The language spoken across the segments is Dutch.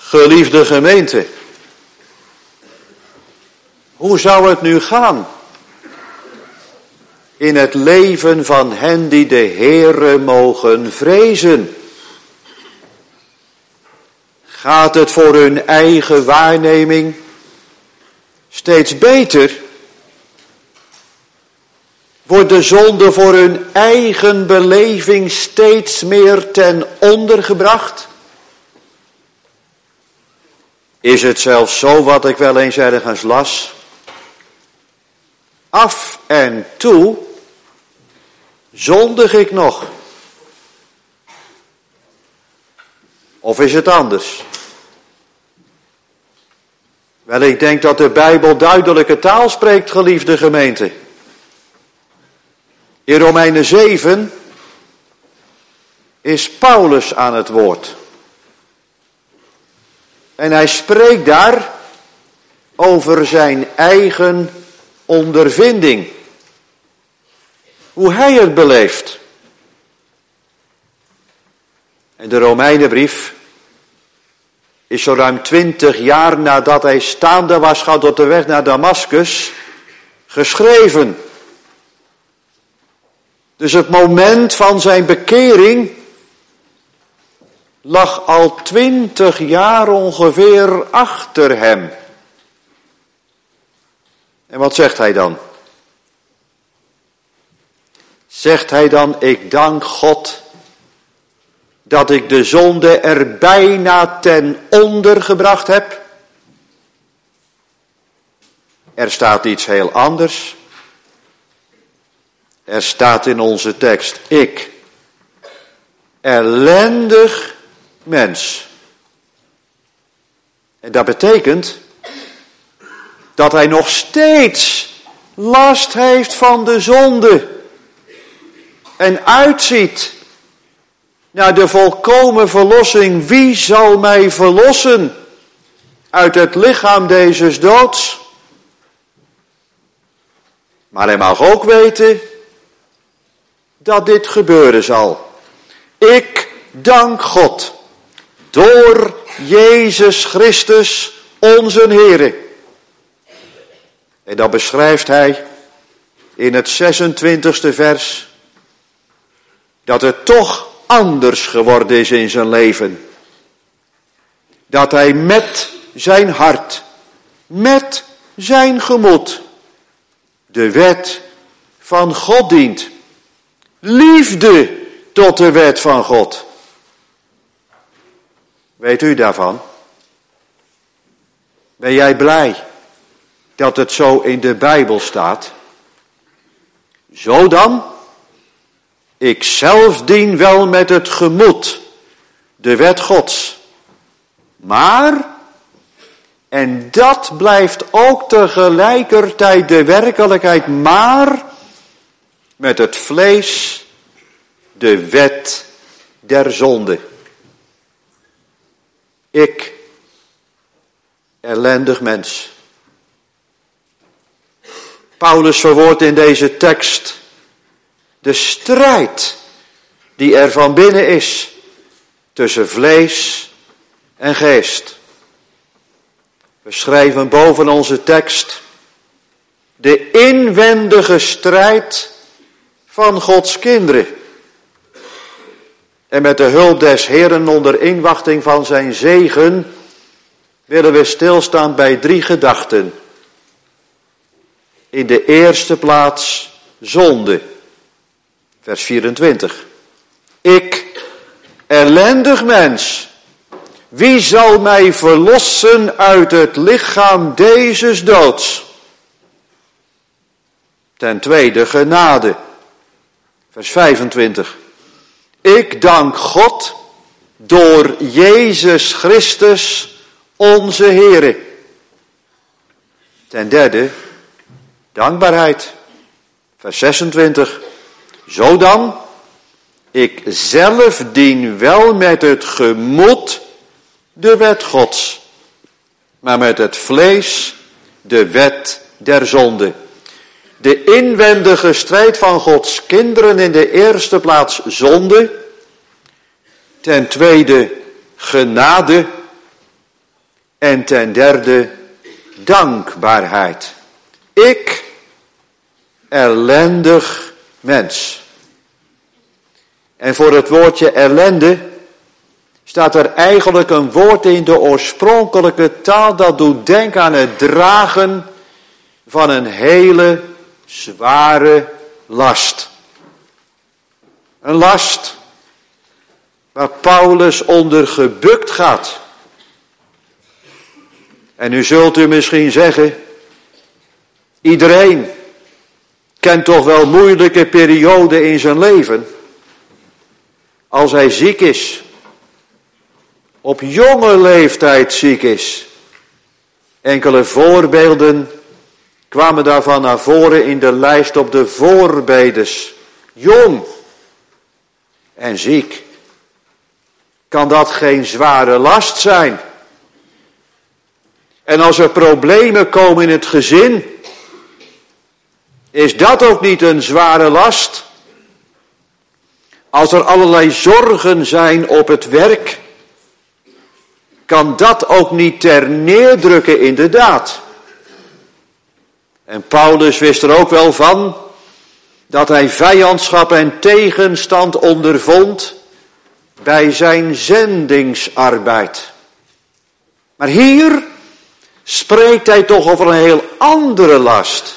Geliefde gemeente, hoe zou het nu gaan in het leven van hen die de Heere mogen vrezen? Gaat het voor hun eigen waarneming steeds beter? Wordt de zonde voor hun eigen beleving steeds meer ten onder gebracht? Is het zelfs zo, wat ik wel eens ergens las, af en toe zondig ik nog? Of is het anders? Wel, ik denk dat de Bijbel duidelijke taal spreekt, geliefde gemeente. In Romeinen 7 is Paulus aan het woord. En hij spreekt daar over zijn eigen ondervinding. Hoe hij het beleeft. En de Romeinenbrief is zo ruim 20 jaar nadat hij staande was gehad op de weg naar Damaskus geschreven. Dus het moment van zijn bekering lag al 20 jaar ongeveer achter hem. En wat zegt hij dan? Zegt hij dan, ik dank God dat ik de zonde er bijna ten onder gebracht heb? Er staat iets heel anders. Er staat in onze tekst, ik, ellendig mens. En dat betekent dat hij nog steeds last heeft van de zonde. En uitziet naar de volkomen verlossing. Wie zal mij verlossen uit het lichaam deze doods? Maar hij mag ook weten dat dit gebeuren zal. Ik dank God door Jezus Christus onze Heere. En dat beschrijft hij in het 26e vers. Dat het toch anders geworden is in zijn leven. Dat hij met zijn hart, met zijn gemoed, de wet van God dient. Liefde tot de wet van God. Weet u daarvan? Ben jij blij dat het zo in de Bijbel staat? Zo dan, ik zelf dien wel met het gemoed de wet Gods. Maar, en dat blijft ook tegelijkertijd de werkelijkheid, maar met het vlees de wet der zonde. Ik, ellendig mens. Paulus verwoordt in deze tekst de strijd die er van binnen is tussen vlees en geest. We schrijven boven onze tekst de inwendige strijd van Gods kinderen. En met de hulp des Heeren onder inwachting van zijn zegen willen we stilstaan bij 3 gedachten. In de eerste plaats zonde. Vers 24. Ik, ellendig mens, wie zal mij verlossen uit het lichaam deze doods? Ten tweede, genade. Vers 25. Ik dank God door Jezus Christus onze Heere. Ten derde, dankbaarheid. Vers 26. Zo dan, ik zelf dien wel met het gemoed de wet Gods, maar met het vlees de wet der zonde. De inwendige strijd van Gods kinderen, in de eerste plaats zonde, ten tweede genade En ten derde, dankbaarheid. Ik, ellendig mens. En voor het woordje ellende staat er eigenlijk een woord in de oorspronkelijke taal dat doet denken aan het dragen van een hele zware last. Een last waar Paulus onder gebukt gaat. En nu zult u misschien zeggen, iedereen kent toch wel moeilijke perioden in zijn leven. Als hij ziek is, op jonge leeftijd ziek is. Enkele voorbeelden kwamen daarvan naar voren in de lijst op de voorbedes. Jong en ziek. Kan dat geen zware last zijn? En als er problemen komen in het gezin, is dat ook niet een zware last? Als er allerlei zorgen zijn op het werk, kan dat ook niet ter neerdrukken in de daad? En Paulus wist er ook wel van dat hij vijandschap en tegenstand ondervond bij zijn zendingsarbeid. Maar hier spreekt hij toch over een heel andere last.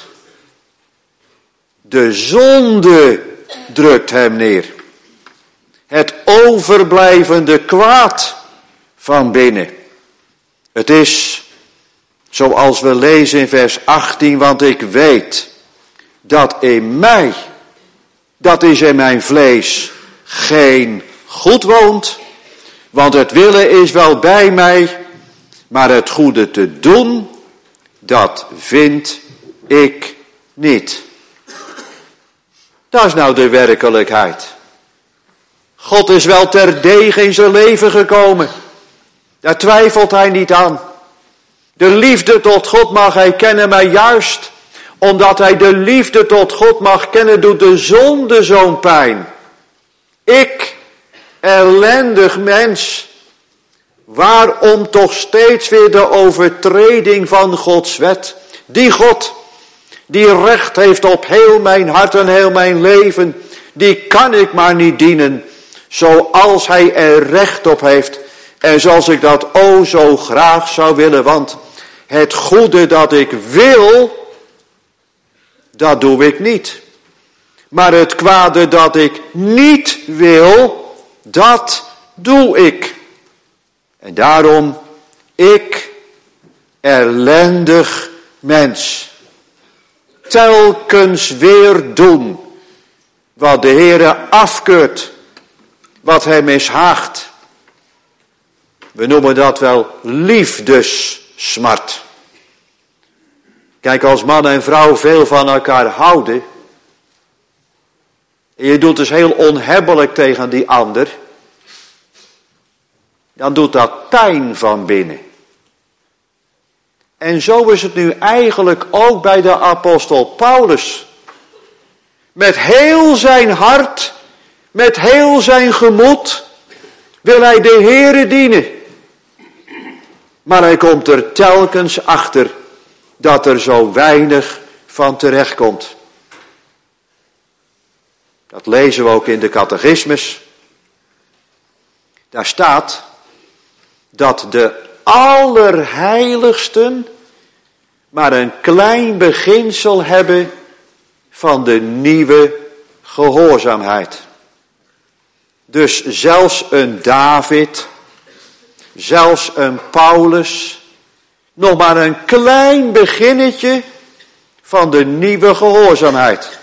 De zonde drukt hem neer. Het overblijvende kwaad van binnen. Het is, zoals we lezen in vers 18, want ik weet dat in mij, dat is in mijn vlees, geen goed woont. Want het willen is wel bij mij, maar het goede te doen, dat vind ik niet. Dat is nou de werkelijkheid. God is wel terdege in zijn leven gekomen. Daar twijfelt hij niet aan. De liefde tot God mag hij kennen, maar juist omdat hij de liefde tot God mag kennen, doet de zonde zo'n pijn. Ik, ellendig mens, waarom toch steeds weer de overtreding van Gods wet? Die God, die recht heeft op heel mijn hart en heel mijn leven, die kan ik maar niet dienen, zoals hij er recht op heeft. En zoals ik dat o zo graag zou willen, want het goede dat ik wil, dat doe ik niet. Maar het kwade dat ik niet wil, dat doe ik. En daarom, ik, ellendig mens, telkens weer doen wat de Heere afkeurt, wat hem mishaagt. We noemen dat wel liefdessmart. Kijk, als man en vrouw veel van elkaar houden, en je doet dus heel onhebbelijk tegen die ander, dan doet dat pijn van binnen. En zo is het nu eigenlijk ook bij de apostel Paulus. Met heel zijn hart, met heel zijn gemoed, wil hij de Heere dienen. Maar hij komt er telkens achter dat er zo weinig van terechtkomt. Dat lezen we ook in de catechismus. Daar staat dat de allerheiligsten maar een klein beginsel hebben van de nieuwe gehoorzaamheid. Dus zelfs een David, zelfs een Paulus, nog maar een klein beginnetje van de nieuwe gehoorzaamheid.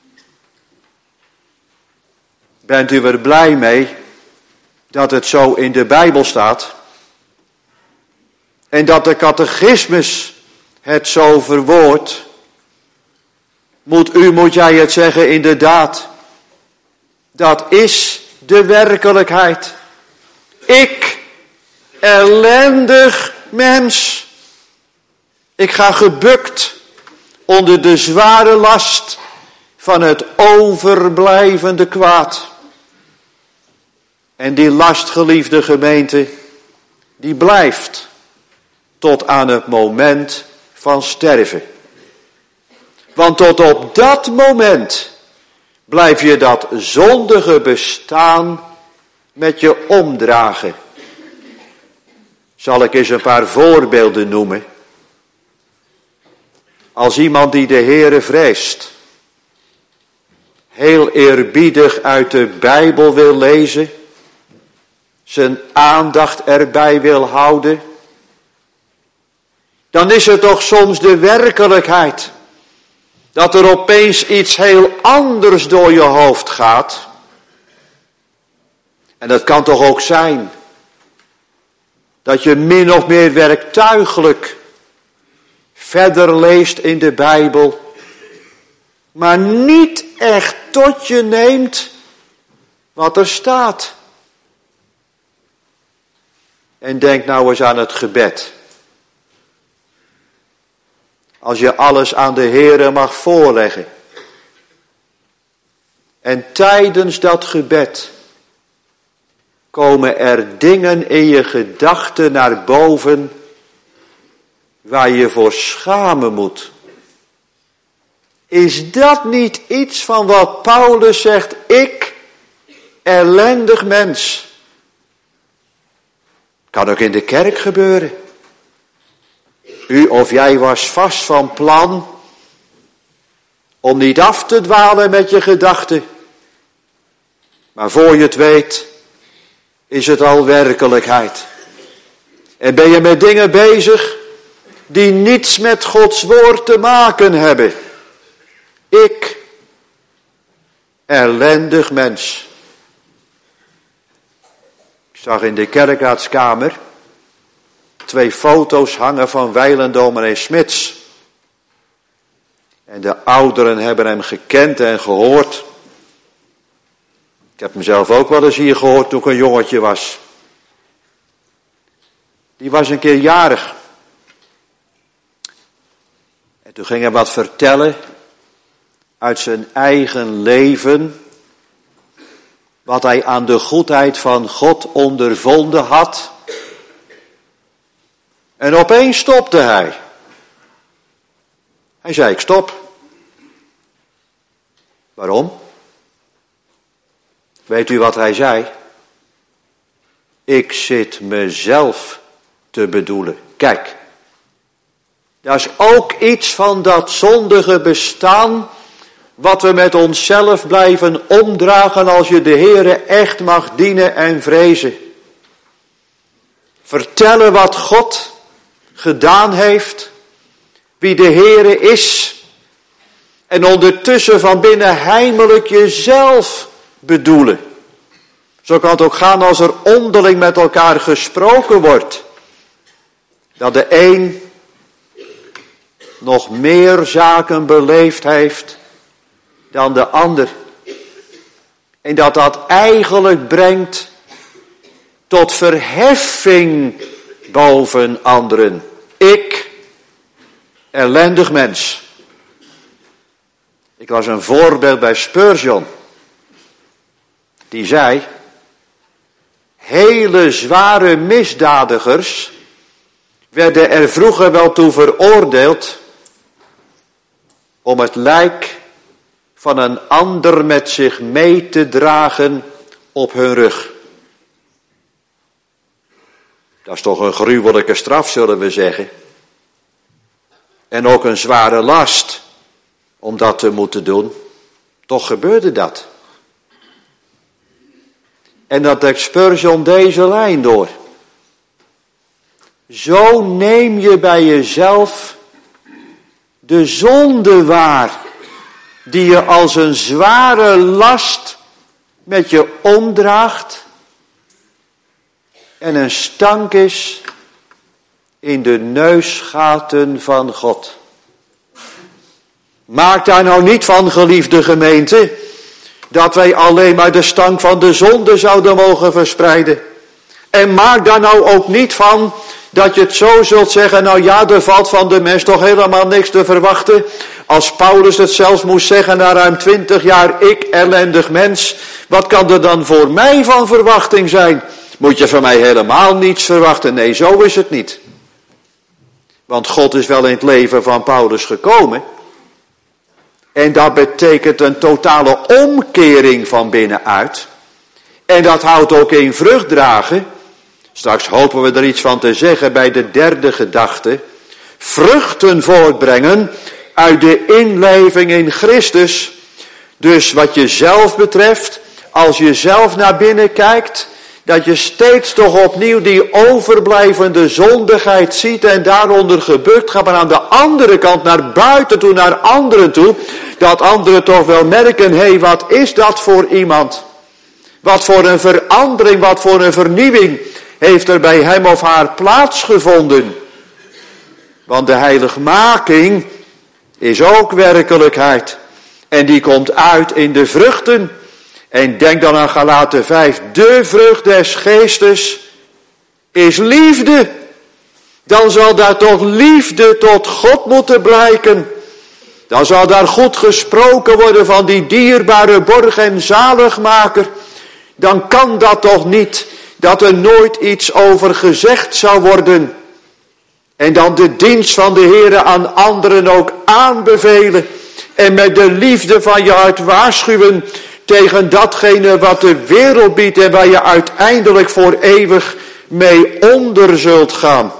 Bent u er blij mee dat het zo in de Bijbel staat? En dat de catechismus het zo verwoordt? Moet jij het zeggen, inderdaad. Dat is de werkelijkheid. Ik, ellendig mens. Ik ga gebukt onder de zware last van het overblijvende kwaad. En die last, geliefde gemeente, die blijft. tot aan het moment van sterven. Want tot op dat moment blijf je dat zondige bestaan met je omdragen. Zal ik eens een paar voorbeelden noemen. Als iemand die de Heere vreest, heel eerbiedig uit de Bijbel wil lezen, zijn aandacht erbij wil houden, dan is het toch soms de werkelijkheid dat er opeens iets heel anders door je hoofd gaat. En dat kan toch ook zijn dat je min of meer werktuigelijk verder leest in de Bijbel, maar niet echt tot je neemt wat er staat. En denk nou eens aan het gebed. Als je alles aan de Heere mag voorleggen. En tijdens dat gebed komen er dingen in je gedachten naar boven waar je voor schamen moet. Is dat niet iets van wat Paulus zegt? Ik, ellendig mens. Kan ook in de kerk gebeuren. U of jij was vast van plan om niet af te dwalen met je gedachten. Maar voor je het weet, is het al werkelijkheid. En ben je met dingen bezig die niets met Gods woord te maken hebben. Ik, ellendig mens. Ik zag in de kerkraadskamer 2 foto's hangen van wijlen dominee Smits. En de ouderen hebben hem gekend en gehoord. Ik heb hem zelf ook wel eens hier gehoord toen ik een jongetje was. Die was een keer jarig. En toen ging hij wat vertellen uit zijn eigen leven. Wat hij aan de goedheid van God ondervonden had. En opeens stopte hij. Hij zei, ik stop. Waarom? Weet u wat hij zei? Ik zit mezelf te bedoelen. Kijk, dat is ook iets van dat zondige bestaan wat we met onszelf blijven omdragen als je de Heere echt mag dienen en vrezen. Vertellen wat God gedaan heeft, wie de Heere is, en ondertussen van binnen heimelijk jezelf bedoelen. Zo kan het ook gaan als er onderling met elkaar gesproken wordt. Dat de een nog meer zaken beleefd heeft dan de ander. En dat dat eigenlijk brengt tot verheffing boven anderen. Ik, ellendig mens. Ik las een voorbeeld bij Spurgeon. Die zei, hele zware misdadigers werden er vroeger wel toe veroordeeld om het lijk van een ander met zich mee te dragen op hun rug. Dat is toch een gruwelijke straf, zullen we zeggen. En ook een zware last om dat te moeten doen. Toch gebeurde dat. En dat trekt Spurgeon deze lijn door. Zo neem je bij jezelf de zonde waar, die je als een zware last met je omdraagt en een stank is in de neusgaten van God. Maak daar nou niet van, geliefde gemeente, dat wij alleen maar de stank van de zonde zouden mogen verspreiden. En maak daar nou ook niet van dat je het zo zult zeggen, nou ja, er valt van de mens toch helemaal niks te verwachten. Als Paulus het zelfs moest zeggen na ruim 20 jaar, ik ellendig mens, wat kan er dan voor mij van verwachting zijn? Moet je van mij helemaal niets verwachten? Nee, zo is het niet. Want God is wel in het leven van Paulus gekomen. En dat betekent een totale omkering van binnenuit. En dat houdt ook in vrucht dragen. Straks hopen we er iets van te zeggen bij de derde gedachte. Vruchten voortbrengen uit de inleving in Christus. Dus wat jezelf betreft, als je zelf naar binnen kijkt, dat je steeds toch opnieuw die overblijvende zondigheid ziet en daaronder gebukt gaat, maar aan de andere kant naar buiten toe, naar anderen toe, dat anderen toch wel merken, hé, wat is dat voor iemand? Wat voor een verandering, wat voor een vernieuwing heeft er bij hem of haar plaatsgevonden? Want de heiligmaking is ook werkelijkheid. En die komt uit in de vruchten. En denk dan aan Galaten 5. De vrucht des geestes is liefde. Dan zal daar toch liefde tot God moeten blijken. Dan zal daar goed gesproken worden van die dierbare borg en zaligmaker. Dan kan dat toch niet dat er nooit iets over gezegd zou worden. En dan de dienst van de Heere aan anderen ook aanbevelen. En met de liefde van je hart waarschuwen tegen datgene wat de wereld biedt en waar je uiteindelijk voor eeuwig mee onder zult gaan.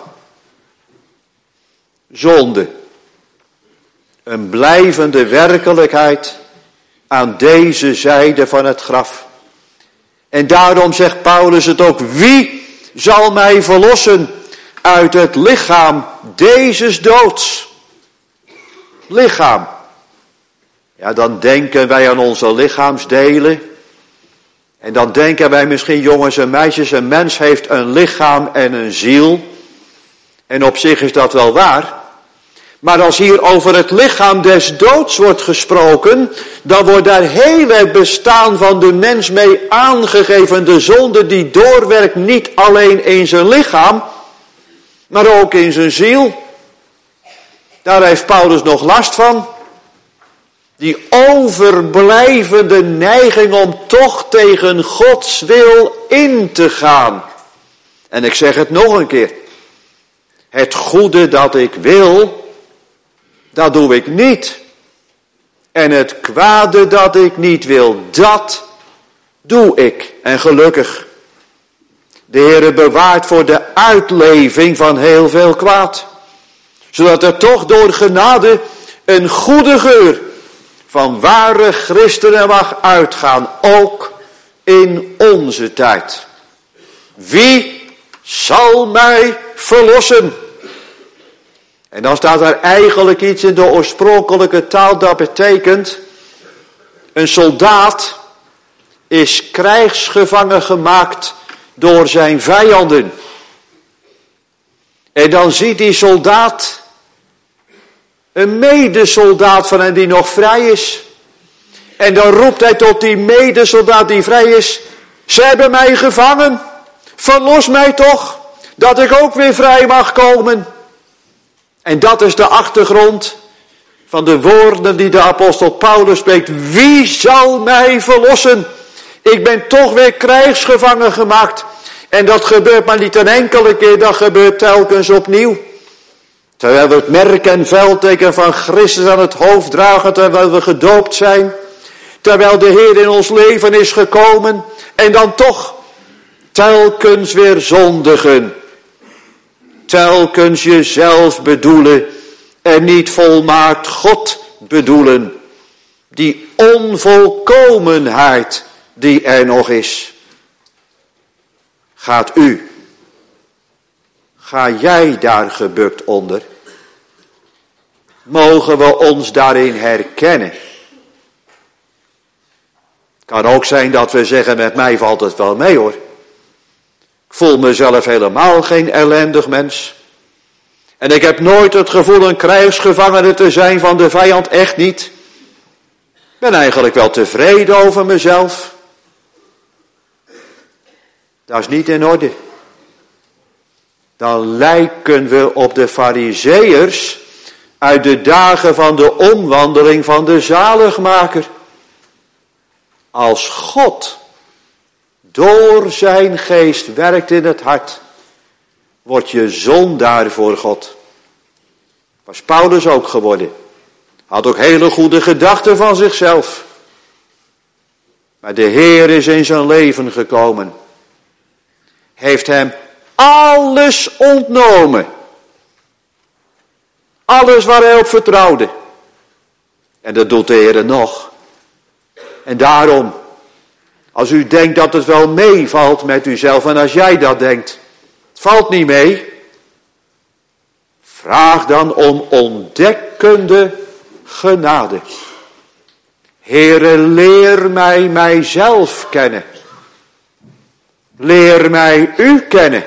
Zonde. Een blijvende werkelijkheid aan deze zijde van het graf. En daarom zegt Paulus het ook. Wie zal mij verlossen uit het lichaam dezes doods? Lichaam. Ja, dan denken wij aan onze lichaamsdelen. En dan denken wij misschien, jongens en meisjes, een mens heeft een lichaam en een ziel. En op zich is dat wel waar. Maar als hier over het lichaam des doods wordt gesproken, dan wordt daar heel het bestaan van de mens mee aangegeven. De zonde die doorwerkt niet alleen in zijn lichaam, maar ook in zijn ziel. Daar heeft Paulus nog last van. Die overblijvende neiging om toch tegen Gods wil in te gaan. En ik zeg het nog een keer. Het goede dat ik wil, dat doe ik niet. En het kwade dat ik niet wil, dat doe ik. En gelukkig. De Heere bewaart voor de uitleving van heel veel kwaad. Zodat er toch door genade een goede geur van ware christenen mag uitgaan, ook in onze tijd. Wie zal mij verlossen? En dan staat er eigenlijk iets in de oorspronkelijke taal dat betekent, een soldaat is krijgsgevangen gemaakt door zijn vijanden. En dan ziet die soldaat een medesoldaat van hem die nog vrij is. En dan roept hij tot die medesoldaat die vrij is, ze hebben mij gevangen, verlos mij toch, dat ik ook weer vrij mag komen. En dat is de achtergrond van de woorden die de apostel Paulus spreekt. Wie zal mij verlossen? Ik ben toch weer krijgsgevangen gemaakt. En dat gebeurt maar niet een enkele keer, dat gebeurt telkens opnieuw. Terwijl we het merk en veldteken van Christus aan het hoofd dragen, terwijl we gedoopt zijn. Terwijl de Heer in ons leven is gekomen. En dan toch telkens weer zondigen. Telkens jezelf bedoelen en niet volmaakt God bedoelen. Die onvolkomenheid die er nog is. Ga jij daar gebukt onder? Mogen we ons daarin herkennen? Kan ook zijn dat we zeggen, met mij valt het wel mee hoor. Ik voel mezelf helemaal geen ellendig mens. En ik heb nooit het gevoel een krijgsgevangene te zijn van de vijand, echt niet. Ik ben eigenlijk wel tevreden over mezelf. Dat is niet in orde. Dan lijken we op de Farizeeërs uit de dagen van de omwandeling van de zaligmaker. Als God door zijn geest werkt in het hart, word je zondaar voor God. Was Paulus ook geworden. Had ook hele goede gedachten van zichzelf. Maar de Heer is in zijn leven gekomen. Heeft hem alles ontnomen. Alles waar hij op vertrouwde. En dat doet de Heer nog. En daarom, als u denkt dat het wel meevalt met uzelf, en als jij dat denkt, het valt niet mee. Vraag dan om ontdekkende genade. Heere, leer mij mijzelf kennen. Leer mij u kennen.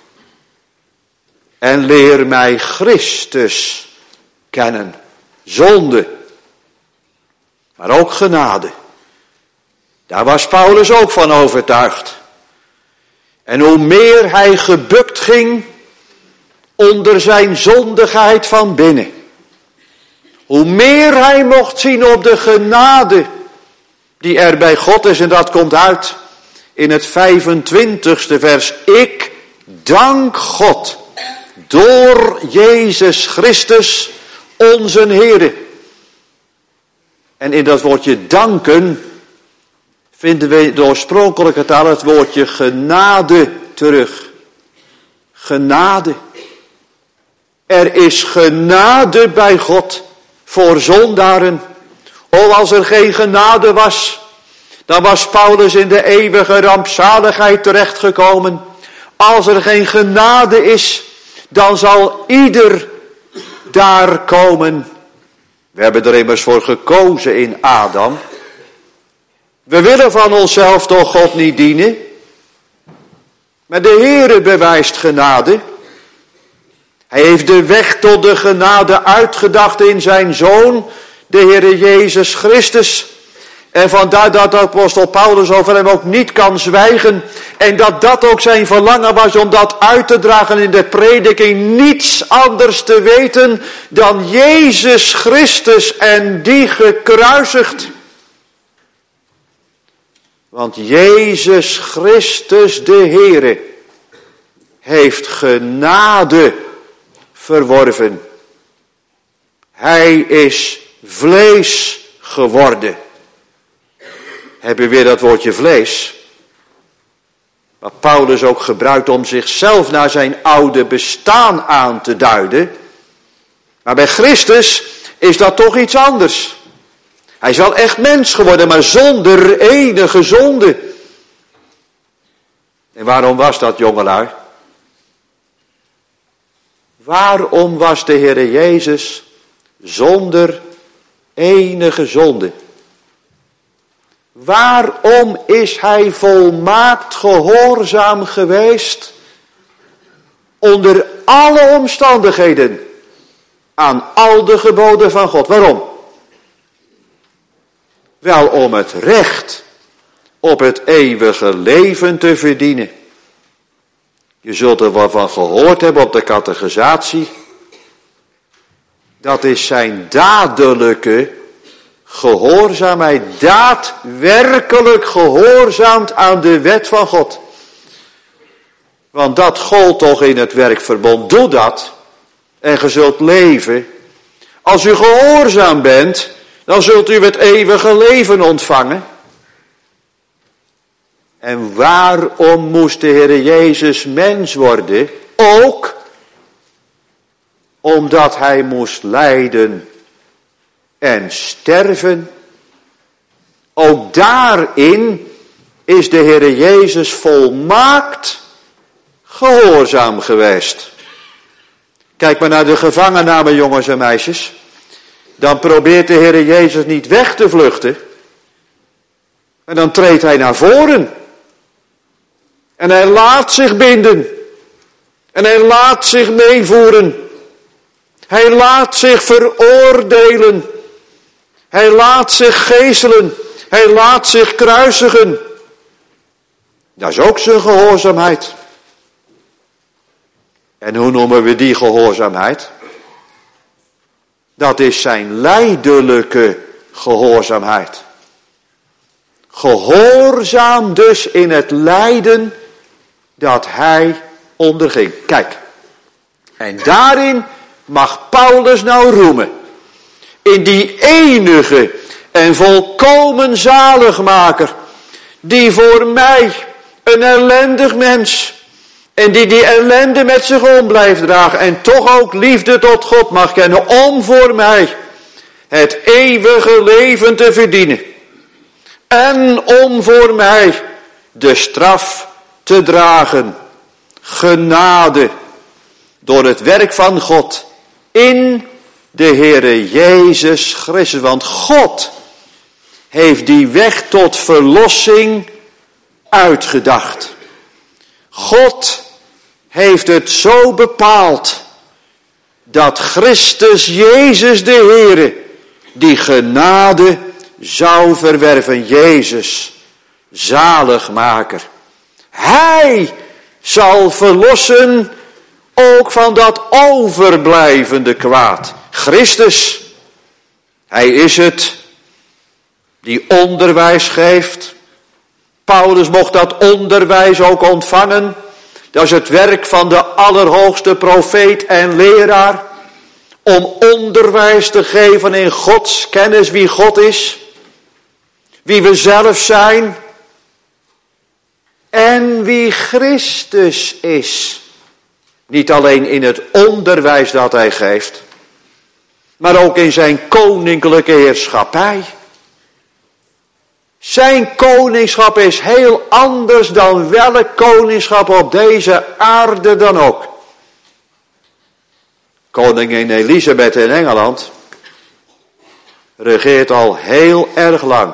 En leer mij Christus kennen. Zonde. Maar ook genade. Daar was Paulus ook van overtuigd. En hoe meer hij gebukt ging onder zijn zondigheid van binnen. Hoe meer hij mocht zien op de genade die er bij God is. En dat komt uit in het 25e vers. Ik dank God door Jezus Christus onze Heere. En in dat woordje danken vinden we de oorspronkelijke taal het woordje genade terug. Genade. Er is genade bij God voor zondaren. Oh, als er geen genade was, dan was Paulus in de eeuwige rampzaligheid terechtgekomen. Als er geen genade is, dan zal ieder daar komen. We hebben er immers voor gekozen in Adam. We willen van onszelf toch God niet dienen. Maar de Heere bewijst genade. Hij heeft de weg tot de genade uitgedacht in zijn Zoon, de Heere Jezus Christus. En vandaar dat apostel Paulus over hem ook niet kan zwijgen. En dat ook zijn verlangen was om dat uit te dragen in de prediking. Niets anders te weten dan Jezus Christus en die gekruisigd. Want Jezus Christus de Heere heeft genade verworven. Hij is vlees geworden. Heb je weer dat woordje vlees? Wat Paulus ook gebruikt om zichzelf naar zijn oude bestaan aan te duiden. Maar bij Christus is dat toch iets anders. Hij is wel echt mens geworden, maar zonder enige zonde. En waarom was dat, jongelui? Waarom was de Heere Jezus zonder enige zonde? Waarom is hij volmaakt gehoorzaam geweest onder alle omstandigheden aan al de geboden van God? Waarom? Wel om het recht op het eeuwige leven te verdienen. Je zult er wel van gehoord hebben op de catechisatie. Dat is zijn dadelijke gehoorzaamheid. Daadwerkelijk gehoorzaamd aan de wet van God. Want dat gold toch in het werkverbond. Doe dat. En je zult leven. Als u gehoorzaam bent, dan zult u het eeuwige leven ontvangen. En waarom moest de Heere Jezus mens worden? Ook omdat hij moest lijden en sterven. Ook daarin is de Heere Jezus volmaakt gehoorzaam geweest. Kijk maar naar de gevangennamen, jongens en meisjes. Dan probeert de Heere Jezus niet weg te vluchten. En dan treedt hij naar voren. En hij laat zich binden. En hij laat zich meevoeren. Hij laat zich veroordelen. Hij laat zich geeselen. Hij laat zich kruisigen. Dat is ook zijn gehoorzaamheid. En hoe noemen we die gehoorzaamheid? Dat is zijn lijdelijke gehoorzaamheid. Gehoorzaam dus in het lijden dat hij onderging. Kijk, en daarin mag Paulus nou roemen in die enige en volkomen zaligmaker, die voor mij, een ellendig mens, en die ellende met zich om blijft dragen en toch ook liefde tot God mag kennen, om voor mij het eeuwige leven te verdienen. En om voor mij de straf te dragen. Genade door het werk van God in de Heere Jezus Christus. Want God heeft die weg tot verlossing uitgedacht. God heeft het zo bepaald dat Christus Jezus de Heere die genade zou verwerven. Jezus, zaligmaker. Hij zal verlossen ook van dat overblijvende kwaad. Christus, hij is het die onderwijs geeft. Paulus mocht dat onderwijs ook ontvangen. Dat is het werk van de allerhoogste profeet en leraar. Om onderwijs te geven in Gods kennis, wie God is. Wie we zelf zijn. En wie Christus is. Niet alleen in het onderwijs dat hij geeft. Maar ook in zijn koninklijke heerschappij. Zijn koningschap is heel anders dan welk koningschap op deze aarde dan ook. Koningin Elisabeth in Engeland regeert al heel erg lang.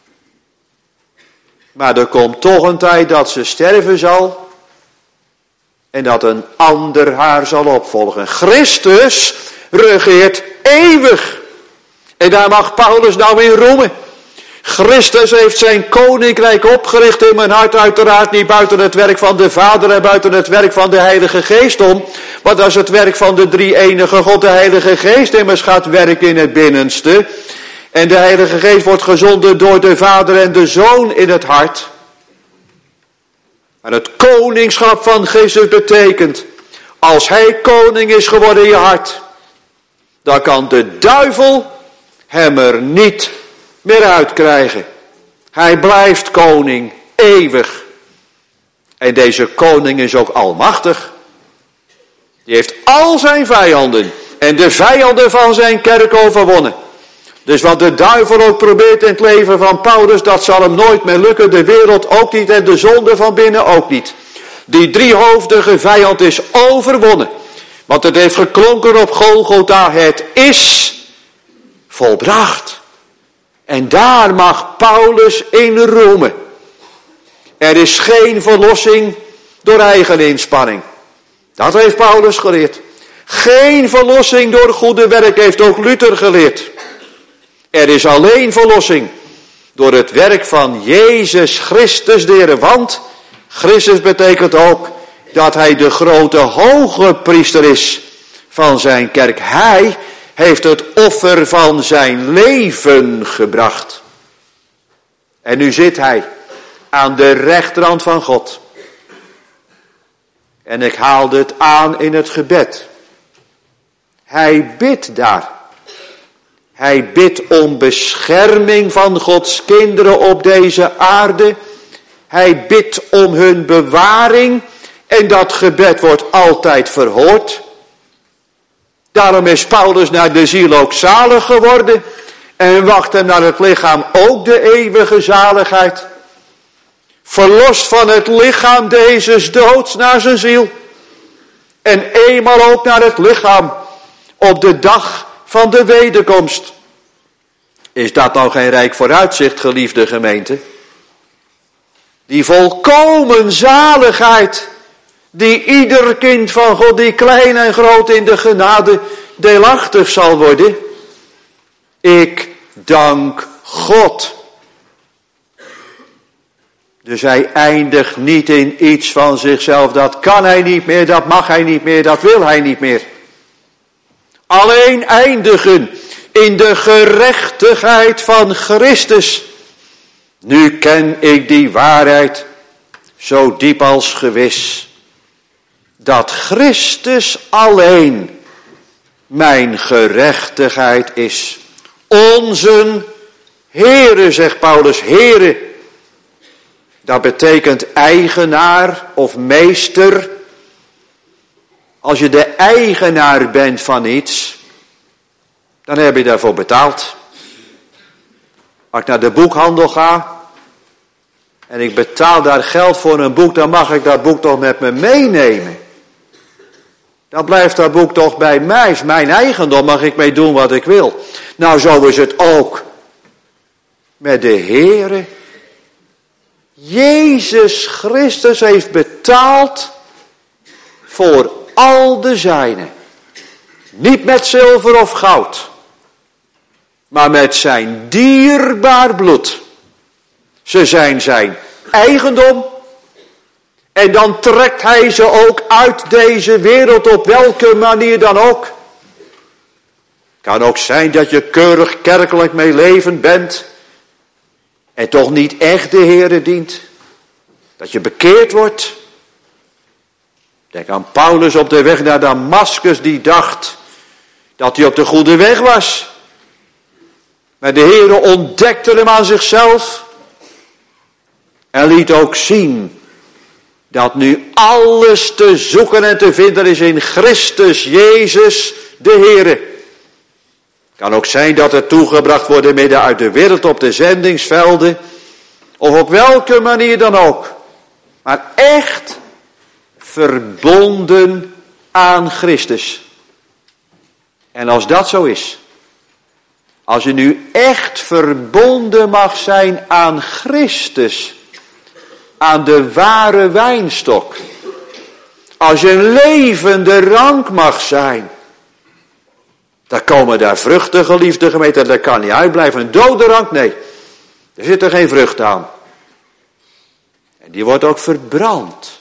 Maar er komt toch een tijd dat ze sterven zal en dat een ander haar zal opvolgen. Christus regeert eeuwig. En daar mag Paulus nou in roemen. Christus heeft zijn koninkrijk opgericht in mijn hart, uiteraard niet buiten het werk van de Vader en buiten het werk van de Heilige Geest om. Maar dat is het werk van de drie-enige God, de Heilige Geest, immers gaat werken in het binnenste. En de Heilige Geest wordt gezonden door de Vader en de Zoon in het hart. Maar het koningschap van Christus betekent, als hij koning is geworden in je hart, dan kan de duivel hem er niet meer uitkrijgen. Hij blijft koning, eeuwig. En deze koning is ook almachtig. Die heeft al zijn vijanden en de vijanden van zijn kerk overwonnen. Dus wat de duivel ook probeert in het leven van Paulus, dat zal hem nooit meer lukken. De wereld ook niet en de zonde van binnen ook niet. Die driehoofdige vijand is overwonnen. Want het heeft geklonken op Golgotha, het is volbracht. En daar mag Paulus in roemen. Er is geen verlossing door eigen inspanning. Dat heeft Paulus geleerd. Geen verlossing door goede werk heeft ook Luther geleerd. Er is alleen verlossing door het werk van Jezus Christus de Heer. Want Christus betekent ook dat hij de grote hoge priester is van zijn kerk. Hij heeft het offer van zijn leven gebracht. En nu zit hij aan de rechterhand van God. En ik haalde het aan in het gebed. Hij bidt daar. Hij bidt om bescherming van Gods kinderen op deze aarde. Hij bidt om hun bewaring. En dat gebed wordt altijd verhoord. Daarom is Paulus naar de ziel ook zalig geworden. En wacht hem naar het lichaam ook de eeuwige zaligheid. Verlost van het lichaam deze doods naar zijn ziel. En eenmaal ook naar het lichaam op de dag van de wederkomst. Is dat nou geen rijk vooruitzicht, geliefde gemeente? Die volkomen zaligheid die ieder kind van God, die klein en groot in de genade, deelachtig zal worden. Ik dank God. Dus hij eindigt niet in iets van zichzelf. Dat kan hij niet meer, dat mag hij niet meer, dat wil hij niet meer. Alleen eindigen in de gerechtigheid van Christus. Nu ken ik die waarheid zo diep als gewis. Dat Christus alleen mijn gerechtigheid is. Onze Heere, zegt Paulus, Heere. Dat betekent eigenaar of meester. Als je de eigenaar bent van iets, dan heb je daarvoor betaald. Als ik naar de boekhandel ga en ik betaal daar geld voor een boek, dan mag ik dat boek toch met me meenemen. Dan blijft dat boek toch bij mij, is mijn eigendom, mag ik mee doen wat ik wil. Nou, zo is het ook met de Heere. Jezus Christus heeft betaald voor al de zijnen. Niet met zilver of goud, maar met zijn dierbaar bloed. Ze zijn zijn eigendom. En dan trekt hij ze ook uit deze wereld op welke manier dan ook. Kan ook zijn dat je keurig kerkelijk mee levend bent. En toch niet echt de Heere dient. Dat je bekeerd wordt. Denk aan Paulus op de weg naar Damaskus, die dacht dat hij op de goede weg was. Maar de Heere ontdekte hem aan zichzelf. En liet ook zien dat nu alles te zoeken en te vinden is in Christus Jezus de Heere. Kan ook zijn dat het toegebracht wordt midden uit de wereld op de zendingsvelden. Of op welke manier dan ook. Maar echt verbonden aan Christus. En als dat zo is. Als je nu echt verbonden mag zijn aan Christus. Aan de ware wijnstok. Als je een levende rank mag zijn. Dan komen daar vruchten, geliefde gemeente. Dat kan niet uitblijven. Een dode rank, nee. Er zit er geen vrucht aan. En die wordt ook verbrand.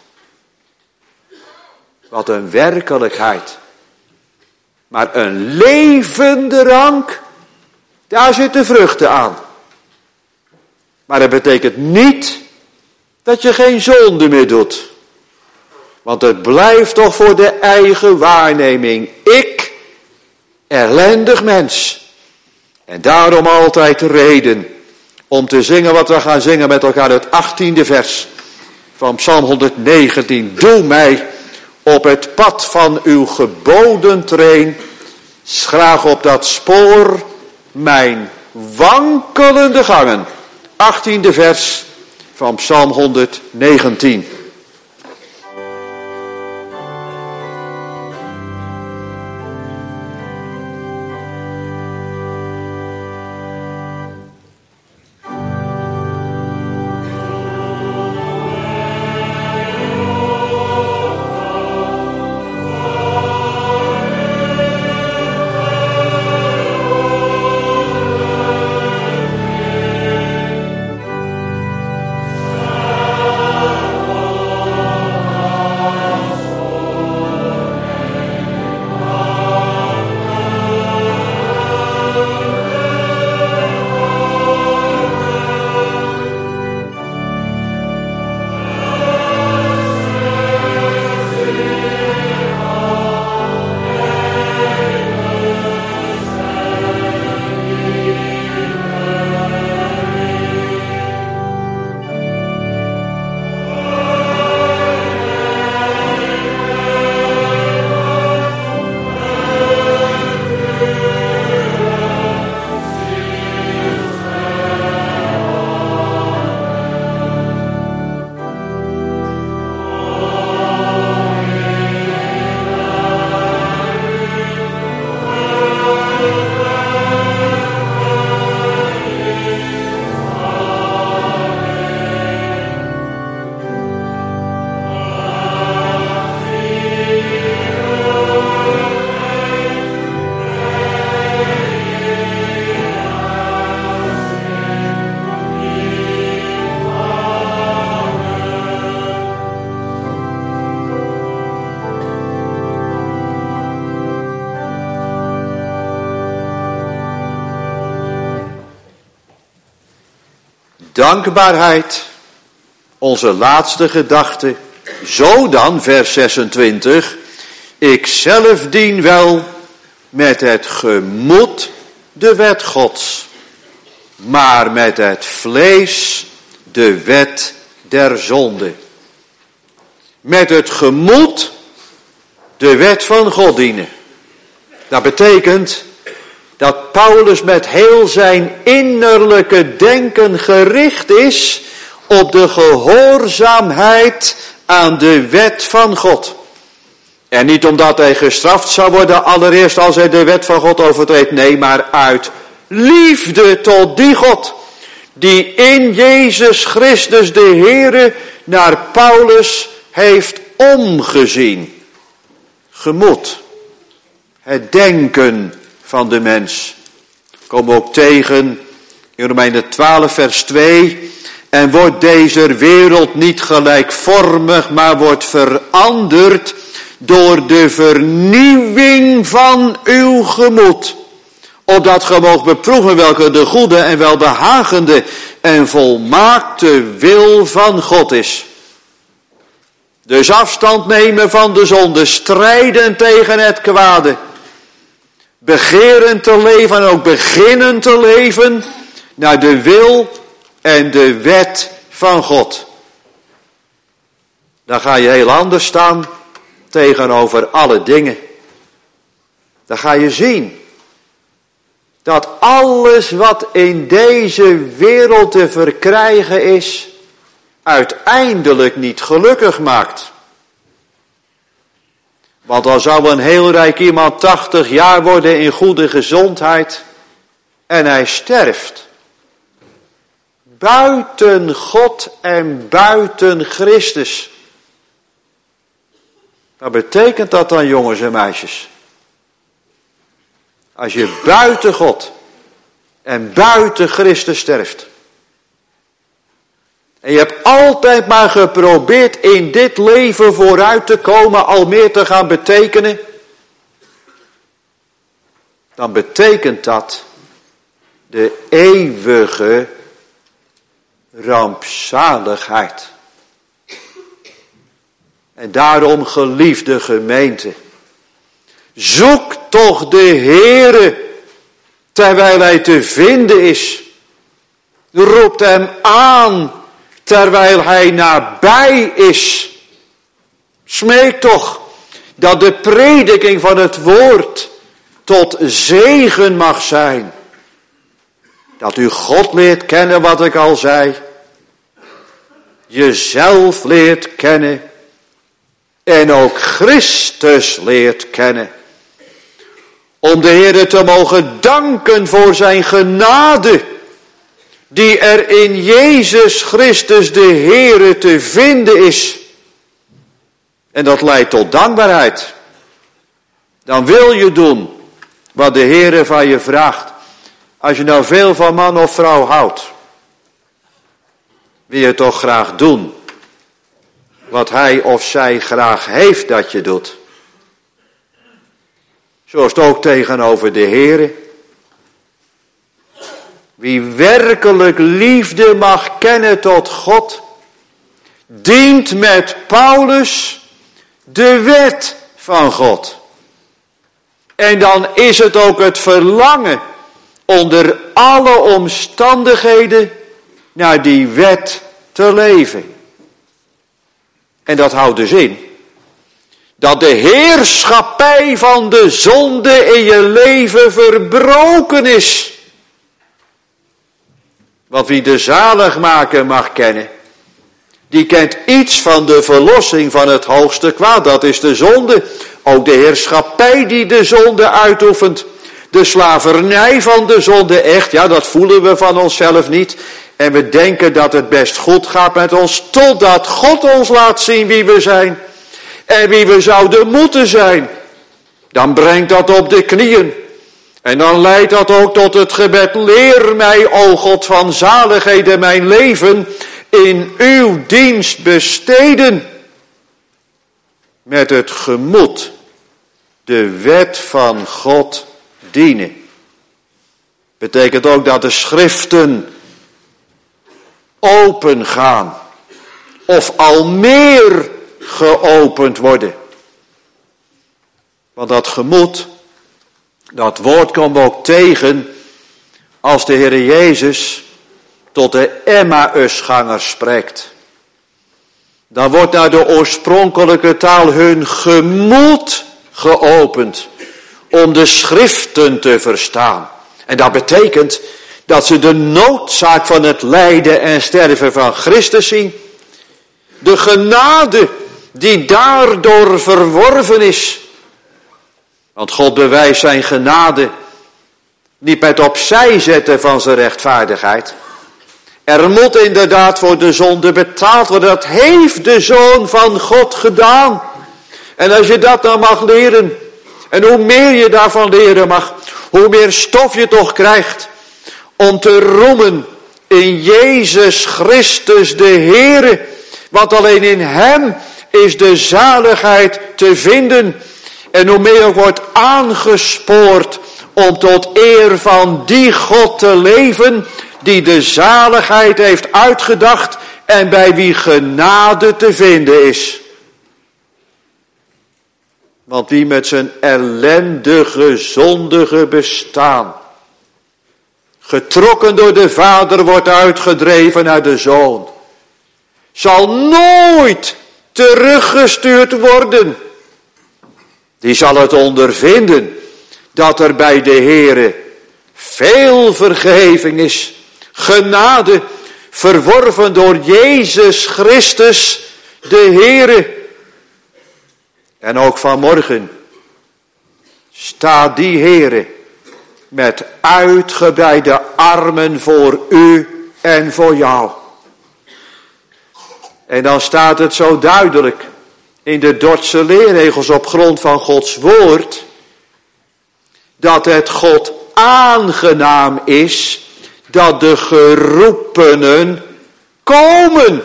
Wat een werkelijkheid. Maar een levende rank, daar zitten vruchten aan. Maar dat betekent niet dat je geen zonde meer doet. Want het blijft toch voor de eigen waarneming. Ik, ellendig mens. En daarom altijd reden om te zingen wat we gaan zingen met elkaar, het 18e vers van Psalm 119. Doe mij op het pad van uw geboden treen, schraag op dat spoor mijn wankelende gangen. 18e vers van Psalm 119. Dankbaarheid, onze laatste gedachte. Zo dan, vers 26. Ik zelf dien wel met het gemoed de wet Gods, maar met het vlees de wet der zonde. Met het gemoed de wet van God dienen. Dat betekent dat Paulus met heel zijn innerlijke denken gericht is op de gehoorzaamheid aan de wet van God. En niet omdat hij gestraft zou worden allereerst als hij de wet van God overtreedt. Nee, maar uit liefde tot die God die in Jezus Christus de Heere naar Paulus heeft omgezien. Gemoed. Het denken van de mens. Komen we ook tegen in Romeinen 12 vers 2. En wordt deze wereld niet gelijkvormig, maar wordt veranderd door de vernieuwing van uw gemoed. Opdat ge moogt beproeven welke de goede en welbehagende en volmaakte wil van God is. Dus afstand nemen van de zonde, strijden tegen het kwade. Begeren te leven en ook beginnen te leven naar de wil en de wet van God. Dan ga je heel anders staan tegenover alle dingen. Dan ga je zien dat alles wat in deze wereld te verkrijgen is, uiteindelijk niet gelukkig maakt. Want al zou een heel rijk iemand 80 jaar worden in goede gezondheid en hij sterft. Buiten God en buiten Christus. Wat betekent dat dan, jongens en meisjes? Als je buiten God en buiten Christus sterft. En je hebt altijd maar geprobeerd in dit leven vooruit te komen, al meer te gaan betekenen. Dan betekent dat de eeuwige rampzaligheid. En daarom, geliefde gemeente, zoek toch de Heere terwijl hij te vinden is. Roept hem aan terwijl hij nabij is. Smeek toch dat de prediking van het woord tot zegen mag zijn. Dat u God leert kennen, wat ik al zei. Jezelf leert kennen. En ook Christus leert kennen. Om de Heere te mogen danken voor zijn genade. Die er in Jezus Christus de Heere te vinden is. En dat leidt tot dankbaarheid. Dan wil je doen wat de Heere van je vraagt. Als je nou veel van man of vrouw houdt, wil je toch graag doen wat hij of zij graag heeft dat je doet. Zo is het ook tegenover de Heere. Wie werkelijk liefde mag kennen tot God, dient met Paulus de wet van God. En dan is het ook het verlangen onder alle omstandigheden naar die wet te leven. En dat houdt dus in dat de heerschappij van de zonde in je leven verbroken is. Want wie de zaligmaker mag kennen, die kent iets van de verlossing van het hoogste kwaad. Dat is de zonde. Ook de heerschappij die de zonde uitoefent. De slavernij van de zonde echt. Ja, dat voelen we van onszelf niet. En we denken dat het best goed gaat met ons. Totdat God ons laat zien wie we zijn. En wie we zouden moeten zijn. Dan brengt dat op de knieën. En dan leidt dat ook tot het gebed. Leer mij, o God van zaligheden, mijn leven in uw dienst besteden. Met het gemoed de wet van God dienen. Betekent ook dat de schriften open gaan. Of al meer geopend worden. Want dat gemoed, Dat woord komen we ook tegen als de Heer Jezus tot de Emmausgangers spreekt. Dan wordt naar de oorspronkelijke taal hun gemoed geopend om de schriften te verstaan. En dat betekent dat ze de noodzaak van het lijden en sterven van Christus zien. De genade die daardoor verworven is. Want God bewijst zijn genade niet met opzij zetten van zijn rechtvaardigheid. Er moet inderdaad voor de zonde betaald worden. Dat heeft de Zoon van God gedaan. En als je dat nou mag leren, en hoe meer je daarvan leren mag, hoe meer stof je toch krijgt om te roemen in Jezus Christus de Heere. Want alleen in Hem is de zaligheid te vinden. En hoe meer je wordt aangespoord om tot eer van die God te leven die de zaligheid heeft uitgedacht en bij wie genade te vinden is. Want wie met zijn ellendige, zondige bestaan, getrokken door de Vader wordt uitgedreven naar de Zoon, zal nooit teruggestuurd worden. Die zal het ondervinden dat er bij de Heere veel vergeving is, genade, verworven door Jezus Christus, de Heere. En ook vanmorgen staat die Heere met uitgebreide armen voor u en voor jou. En dan staat het zo duidelijk in de Dordtse leerregels op grond van Gods woord, dat het God aangenaam is dat de geroepenen komen.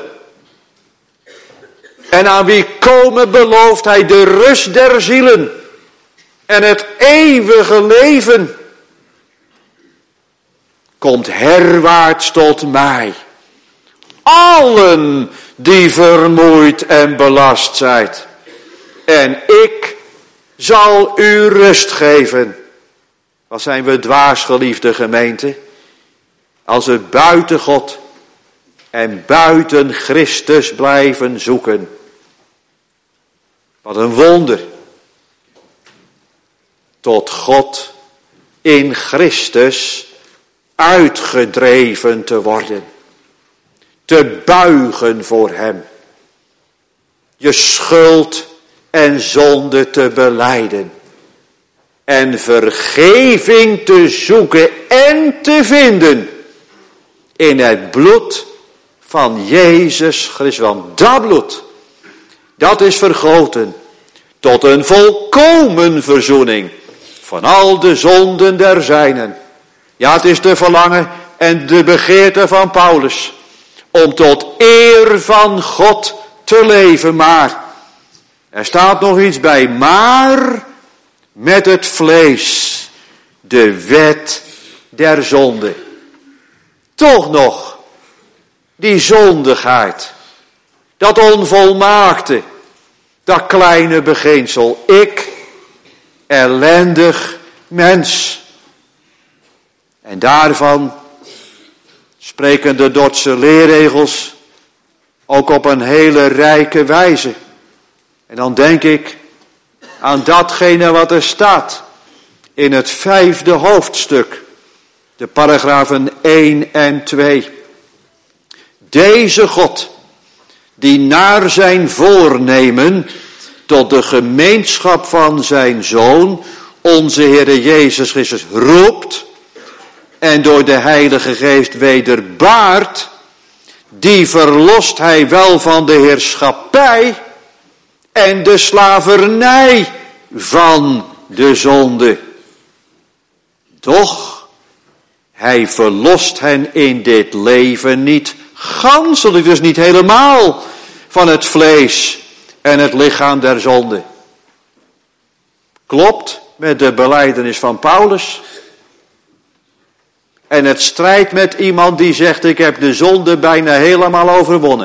En aan wie komen belooft hij de rust der zielen en het eeuwige leven. Komt herwaarts tot mij, allen die vermoeid en belast zijt, en ik zal u rust geven. Wat zijn we dwaas, geliefde gemeente, als we buiten God en buiten Christus blijven zoeken. Wat een wonder. Tot God in Christus uitgedreven te worden. Te buigen voor hem. Je schuld en zonde te belijden. En vergeving te zoeken en te vinden in het bloed van Jezus Christus. Want dat bloed, dat is vergoten tot een volkomen verzoening van al de zonden der zijnen. Ja, het is de verlangen en de begeerte van Paulus om tot eer van God te leven. Maar er staat nog iets bij, maar met het vlees, de wet der zonde. Toch nog die zondigheid, dat onvolmaakte, dat kleine beginsel. Ik, ellendig mens. En daarvan spreken de Dordtse leerregels ook op een hele rijke wijze. En dan denk ik aan datgene wat er staat in het 5e hoofdstuk, de paragrafen 1 en 2. Deze God, die naar zijn voornemen tot de gemeenschap van zijn Zoon, onze Heere Jezus Christus, roept en door de Heilige Geest wederbaart, die verlost hij wel van de heerschappij en de slavernij van de zonde. Doch hij verlost hen in dit leven niet ganselijk, dus niet helemaal, van het vlees en het lichaam der zonde. Klopt met de belijdenis van Paulus. En het strijdt met iemand die zegt, ik heb de zonde bijna helemaal overwonnen.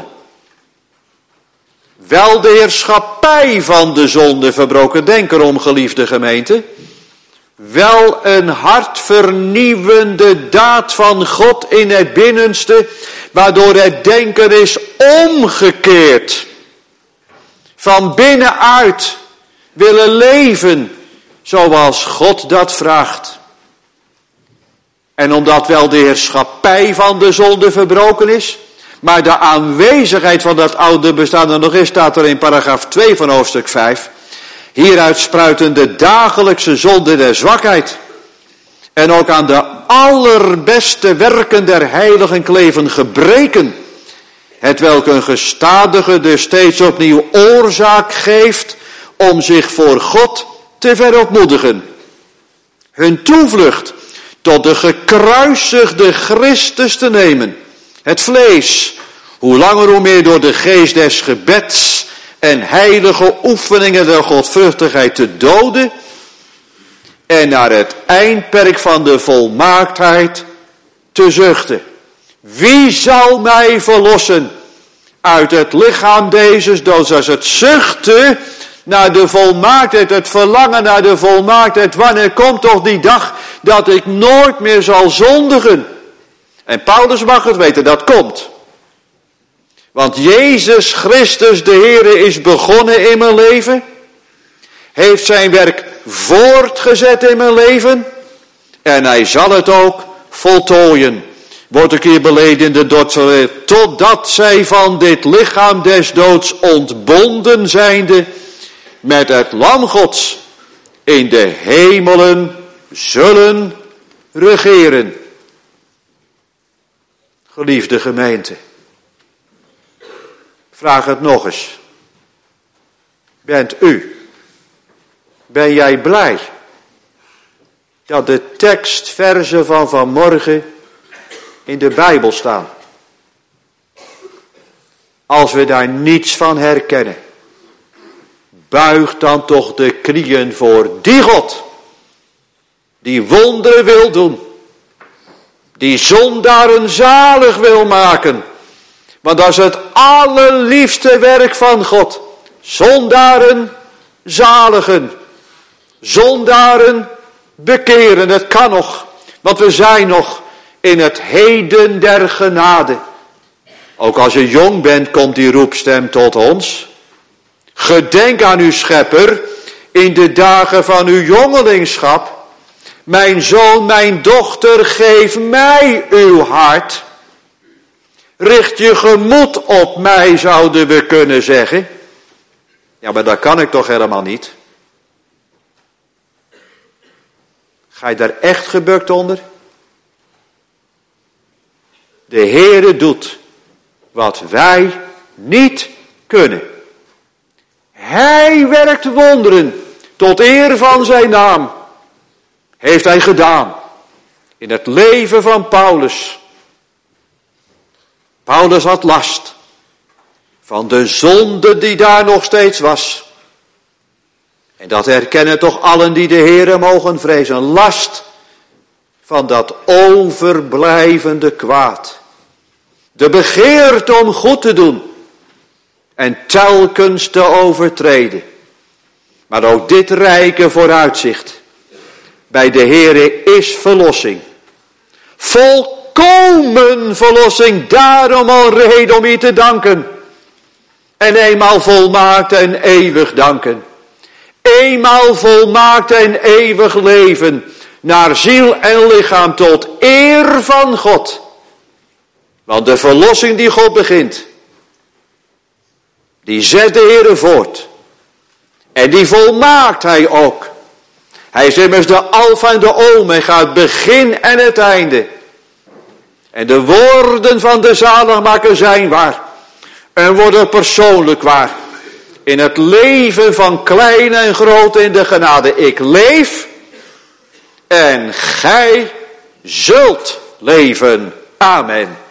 Wel de heerschappij van de zonde verbroken. Denk erom, geliefde gemeente. wel een hartvernieuwende daad van God in het binnenste, waardoor het denken is omgekeerd. Van binnenuit willen leven zoals God dat vraagt. En omdat wel de heerschappij van de zonde verbroken is, maar de aanwezigheid van dat oude bestaan er nog is, staat er in paragraaf 2 van hoofdstuk 5. Hieruit spruiten de dagelijkse zonde der zwakheid. En ook aan de allerbeste werken der heiligen kleven gebreken. Hetwelk een gestadige dus steeds opnieuw oorzaak geeft om zich voor God te verootmoedigen. Hun toevlucht tot de gekruisigde Christus te nemen. Het vlees, hoe langer hoe meer door de geest des gebeds en heilige oefeningen der godvruchtigheid te doden. En naar het eindperk van de volmaaktheid te zuchten. Wie zal mij verlossen uit het lichaam deze doods? Als het zuchten naar de volmaaktheid, het verlangen naar de volmaaktheid. Wanneer komt toch die dag dat ik nooit meer zal zondigen? En Paulus mag het weten, dat komt. Want Jezus Christus de Heere is begonnen in mijn leven. Heeft zijn werk voortgezet in mijn leven. En hij zal het ook voltooien. Wordt een keer beleden in de dodsel. Totdat zij van dit lichaam des doods ontbonden zijnde met het lam Gods in de hemelen zullen regeren. Geliefde gemeente. Vraag het nog eens. Ben jij blij dat de tekstverzen van vanmorgen in de Bijbel staan? Als we daar niets van herkennen, buig dan toch de knieën voor die God, die wonderen wil doen, die zondaren zalig wil maken. Want dat is het allerliefste werk van God. Zondaren zaligen. Zondaren bekeren. Het kan nog. Want we zijn nog in het heden der genade. Ook als je jong bent komt die roepstem tot ons. Gedenk aan uw schepper in de dagen van uw jongelingschap. Mijn zoon, mijn dochter, geef mij uw hart. Richt je gemoed op mij, zouden we kunnen zeggen. Ja, maar dat kan ik toch helemaal niet. Ga je daar echt gebukt onder? De Heere doet wat wij niet kunnen. Hij werkt wonderen tot eer van zijn naam. Heeft hij gedaan in het leven van Paulus. Paulus had last van de zonde die daar nog steeds was. En dat herkennen toch allen die de Heere mogen vrezen. Last van dat overblijvende kwaad. De begeerte om goed te doen. En telkens te overtreden. Maar ook dit rijke vooruitzicht. Bij de Heere is verlossing. Volkomen verlossing. Daarom al reden om je te danken. En eenmaal volmaakt en eeuwig danken. Eenmaal volmaakt en eeuwig leven. Naar ziel en lichaam tot eer van God. Want de verlossing die God begint. Die zet de Heere voort. En die volmaakt hij ook. Hij is immers de alfa en de omega, het begin en het einde. En de woorden van de zaligmaker zijn waar. En worden persoonlijk waar. In het leven van klein en groot in de genade. Ik leef en gij zult leven. Amen.